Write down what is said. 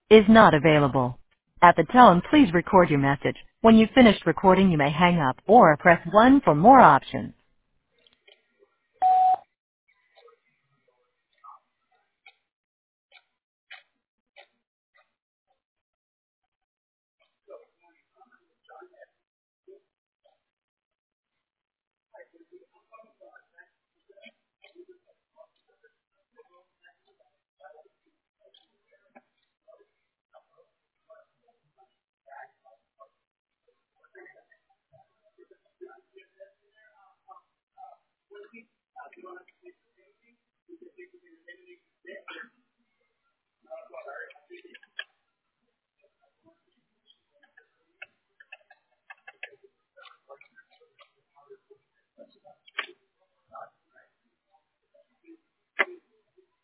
is not available. At the tone, please record your message. When you've finished recording, you may hang up or press 1 for more options.